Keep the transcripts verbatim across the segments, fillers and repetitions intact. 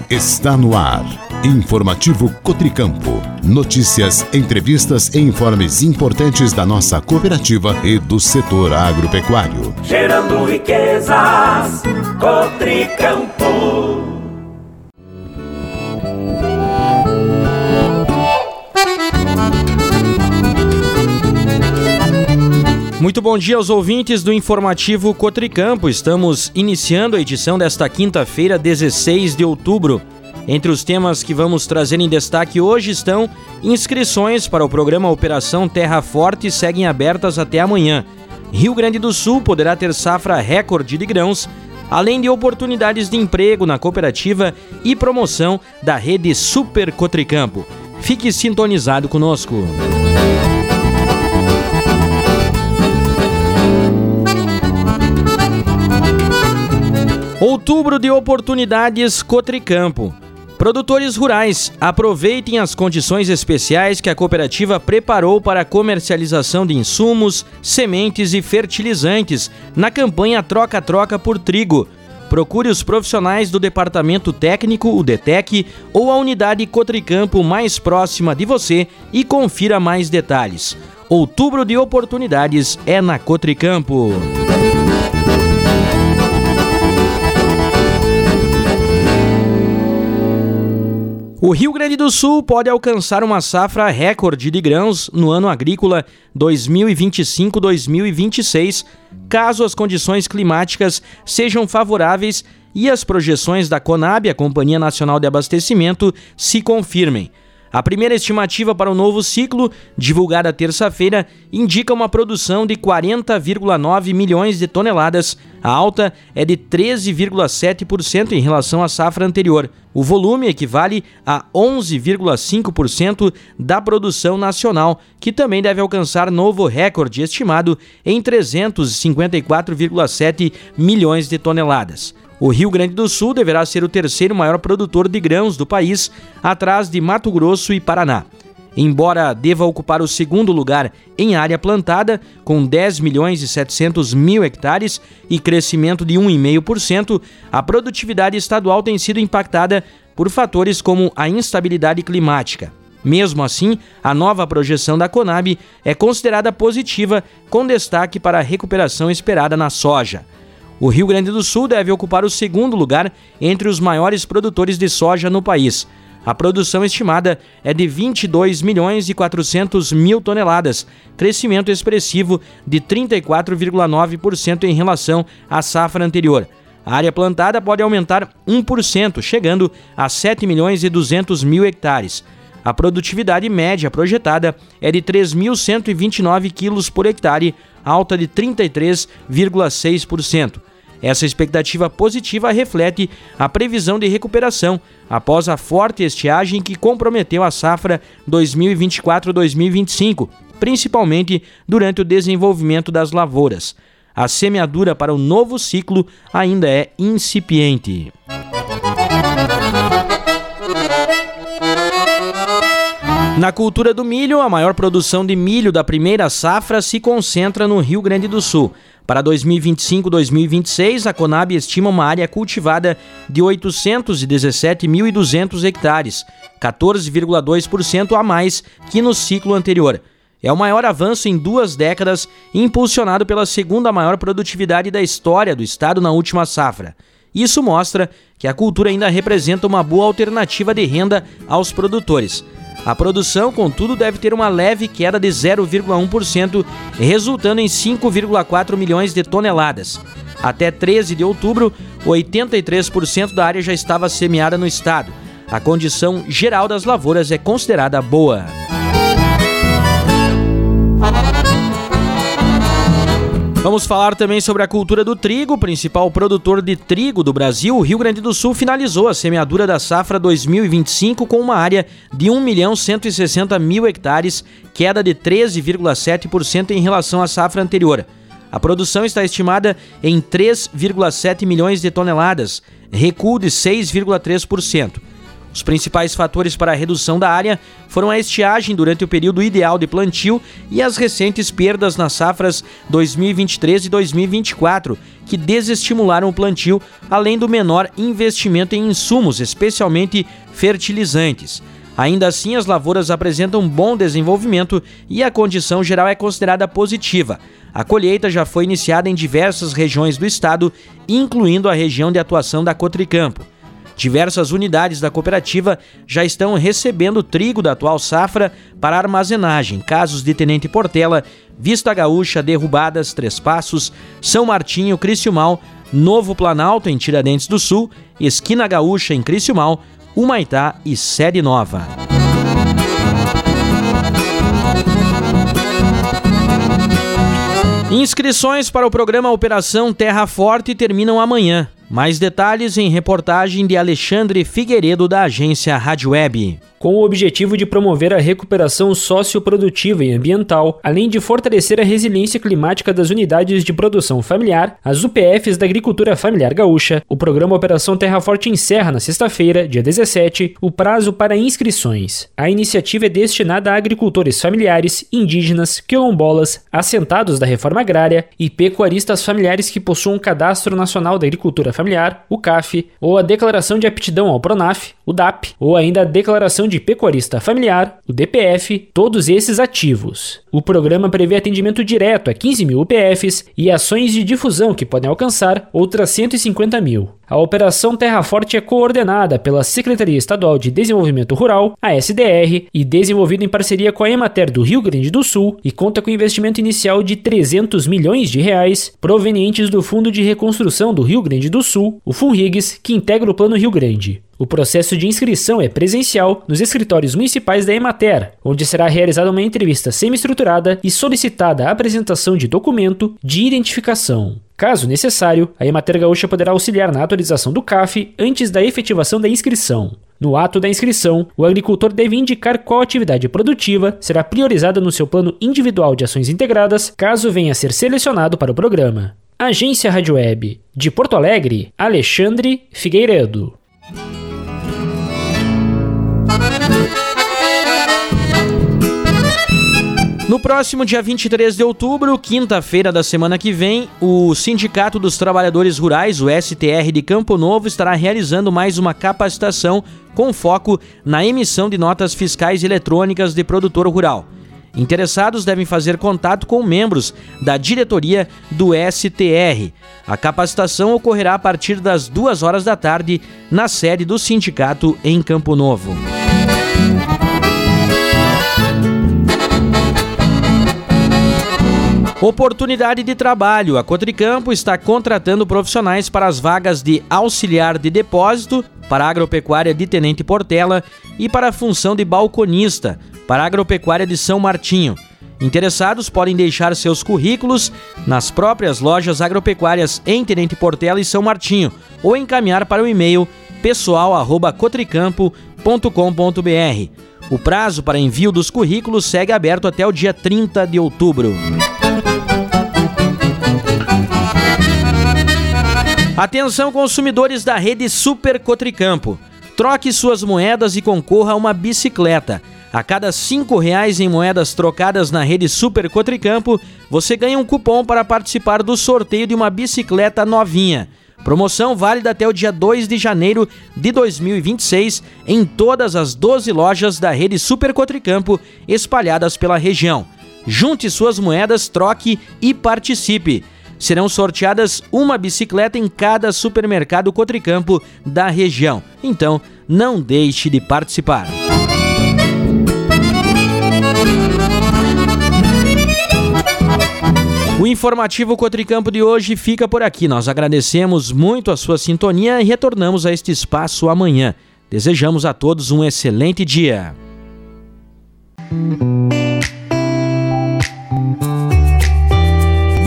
Está no ar. Informativo Cotricampo. Notícias, entrevistas e informes importantes da nossa cooperativa e do setor agropecuário. Gerando riquezas, Cotricampo. Muito bom dia aos ouvintes do Informativo Cotricampo. Estamos iniciando a edição desta quinta-feira, dezesseis de outubro. Entre os temas que vamos trazer em destaque hoje estão inscrições para o programa Operação Terra Forte seguem abertas até amanhã. Rio Grande do Sul poderá ter safra recorde de grãos, além de oportunidades de emprego na cooperativa e promoção da rede Super Cotricampo. Fique sintonizado conosco. Outubro de oportunidades Cotricampo. Produtores rurais, aproveitem as condições especiais que a cooperativa preparou para a comercialização de insumos, sementes e fertilizantes na campanha Troca-Troca por Trigo. Procure os profissionais do Departamento Técnico, o DETEC, ou a unidade Cotricampo mais próxima de você e confira mais detalhes. Outubro de oportunidades é na Cotricampo. O Rio Grande do Sul pode alcançar uma safra recorde de grãos no ano agrícola dois mil e vinte e cinco a dois mil e vinte e seis, caso as condições climáticas sejam favoráveis e as projeções da Conab, a Companhia Nacional de Abastecimento, se confirmem. A primeira estimativa para o novo ciclo, divulgada terça-feira, indica uma produção de quarenta vírgula nove milhões de toneladas. A alta é de treze vírgula sete por cento em relação à safra anterior. O volume equivale a onze vírgula cinco por cento da produção nacional, que também deve alcançar novo recorde estimado em trezentos e cinquenta e quatro vírgula sete milhões de toneladas. O Rio Grande do Sul deverá ser o terceiro maior produtor de grãos do país, atrás de Mato Grosso e Paraná. Embora deva ocupar o segundo lugar em área plantada, com dez milhões e setecentos mil hectares e crescimento de um vírgula cinco por cento, a produtividade estadual tem sido impactada por fatores como a instabilidade climática. Mesmo assim, a nova projeção da Conab é considerada positiva, com destaque para a recuperação esperada na soja. O Rio Grande do Sul deve ocupar o segundo lugar entre os maiores produtores de soja no país. A produção estimada é de vinte e dois milhões e quatrocentos mil toneladas, crescimento expressivo de trinta e quatro vírgula nove por cento em relação à safra anterior. A área plantada pode aumentar um por cento, chegando a sete milhões e duzentos mil hectares. A produtividade média projetada é de três mil cento e vinte e nove quilos por hectare, alta de trinta e três vírgula seis por cento. Essa expectativa positiva reflete a previsão de recuperação após a forte estiagem que comprometeu a safra dois mil e vinte e quatro a dois mil e vinte e cinco, principalmente durante o desenvolvimento das lavouras. A semeadura para o novo ciclo ainda é incipiente. Na cultura do milho, a maior produção de milho da primeira safra se concentra no Rio Grande do Sul. Para dois mil e vinte e cinco a dois mil e vinte e seis, a Conab estima uma área cultivada de oitocentos e dezessete mil e duzentos hectares, quatorze vírgula dois por cento a mais que no ciclo anterior. É o maior avanço em duas décadas, impulsionado pela segunda maior produtividade da história do estado na última safra. Isso mostra que a cultura ainda representa uma boa alternativa de renda aos produtores. A produção, contudo, deve ter uma leve queda de zero vírgula um por cento, resultando em cinco vírgula quatro milhões de toneladas. Até treze de outubro, oitenta e três por cento da área já estava semeada no estado. A condição geral das lavouras é considerada boa. Vamos falar também sobre a cultura do trigo, principal produtor de trigo do Brasil. O Rio Grande do Sul finalizou a semeadura da safra dois mil e vinte e cinco com uma área de um milhão cento e sessenta mil hectares, queda de treze vírgula sete por cento em relação à safra anterior. A produção está estimada em três vírgula sete milhões de toneladas, recuo de seis vírgula três por cento. Os principais fatores para a redução da área foram a estiagem durante o período ideal de plantio e as recentes perdas nas safras dois mil e vinte e três e dois mil e vinte e quatro, que desestimularam o plantio, além do menor investimento em insumos, especialmente fertilizantes. Ainda assim, as lavouras apresentam bom desenvolvimento e a condição geral é considerada positiva. A colheita já foi iniciada em diversas regiões do estado, incluindo a região de atuação da Cotricampo. Diversas unidades da cooperativa já estão recebendo trigo da atual safra para armazenagem. Casos de Tenente Portela, Vista Gaúcha, Derrubadas, Três Passos, São Martinho, Criciúmal, Novo Planalto em Tiradentes do Sul, Esquina Gaúcha em Criciúmal, Humaitá e Sede Nova. Inscrições para o programa Operação Terra Forte terminam amanhã. Mais detalhes em reportagem de Alexandre Figueiredo, da agência Rádio Web. Com o objetivo de promover a recuperação socioprodutiva e ambiental, além de fortalecer a resiliência climática das unidades de produção familiar, as U P Fs da Agricultura Familiar Gaúcha, o programa Operação Terra Forte encerra na sexta-feira, dia dezessete, o prazo para inscrições. A iniciativa é destinada a agricultores familiares, indígenas, quilombolas, assentados da reforma agrária e pecuaristas familiares que possuam o Cadastro Nacional da Agricultura Familiar, o C A F, ou a Declaração de Aptidão ao PRONAF, o D A P, ou ainda a Declaração de Pecuarista Familiar, o D P F, todos esses ativos. O programa prevê atendimento direto a quinze mil U P Fs e ações de difusão que podem alcançar outras cento e cinquenta mil. A Operação Terra Forte é coordenada pela Secretaria Estadual de Desenvolvimento Rural, a S D R, e desenvolvido em parceria com a Emater do Rio Grande do Sul e conta com investimento inicial de trezentos milhões de reais provenientes do Fundo de Reconstrução do Rio Grande do Sul, o FUNRIGS, que integra o Plano Rio Grande. O processo de inscrição é presencial nos escritórios municipais da Emater, onde será realizada uma entrevista semi-estruturada e solicitada a apresentação de documento de identificação. Caso necessário, a Emater Gaúcha poderá auxiliar na atualização do C A F antes da efetivação da inscrição. No ato da inscrição, o agricultor deve indicar qual atividade produtiva será priorizada no seu plano individual de ações integradas, caso venha a ser selecionado para o programa. Agência Rádio Web. De Porto Alegre, Alexandre Figueiredo. No próximo dia vinte e três de outubro, quinta-feira da semana que vem, o Sindicato dos Trabalhadores Rurais, o S T R de Campo Novo, estará realizando mais uma capacitação com foco na emissão de notas fiscais eletrônicas de produtor rural. Interessados devem fazer contato com membros da diretoria do S T R. A capacitação ocorrerá a partir das duas horas da tarde na sede do sindicato em Campo Novo. Oportunidade de trabalho. A Cotricampo está contratando profissionais para as vagas de auxiliar de depósito para a agropecuária de Tenente Portela e para a função de balconista para a agropecuária de São Martinho. Interessados podem deixar seus currículos nas próprias lojas agropecuárias em Tenente Portela e São Martinho ou encaminhar para o e-mail pessoal arroba cotricampo ponto com ponto br. O prazo para envio dos currículos segue aberto até o dia trinta de outubro. Atenção, consumidores da rede Super Cotricampo. Troque suas moedas e concorra a uma bicicleta. A cada cinco reais em moedas trocadas na rede Super Cotricampo, você ganha um cupom para participar do sorteio de uma bicicleta novinha. Promoção válida até o dia dois de janeiro de dois mil e vinte e seis em todas as doze lojas da rede Super Cotricampo espalhadas pela região. Junte suas moedas, troque e participe. Serão sorteadas uma bicicleta em cada supermercado Cotricampo da região. Então, não deixe de participar. O informativo Cotricampo de hoje fica por aqui. Nós agradecemos muito a sua sintonia e retornamos a este espaço amanhã. Desejamos a todos um excelente dia.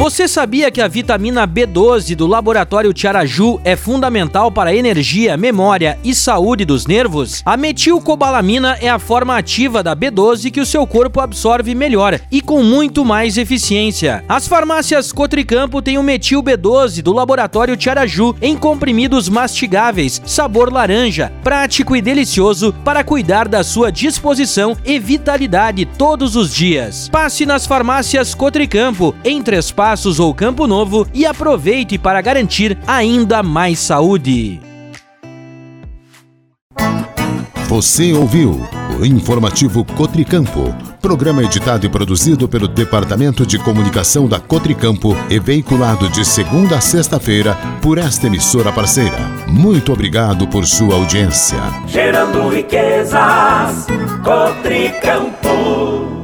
Você sabia que a vitamina B doze do Laboratório Tiaraju é fundamental para a energia, memória e saúde dos nervos? A metilcobalamina é a forma ativa da B doze que o seu corpo absorve melhor e com muito mais eficiência. As farmácias Cotricampo têm o metil B doze do Laboratório Tiaraju em comprimidos mastigáveis, sabor laranja, prático e delicioso para cuidar da sua disposição e vitalidade todos os dias. Passe nas farmácias Cotricampo, em Três Passos ou Campo Novo, e aproveite para garantir ainda mais saúde. Você ouviu o Informativo Cotricampo, programa editado e produzido pelo Departamento de Comunicação da Cotricampo e veiculado de segunda a sexta-feira por esta emissora parceira. Muito obrigado por sua audiência. Gerando riquezas, Cotricampo.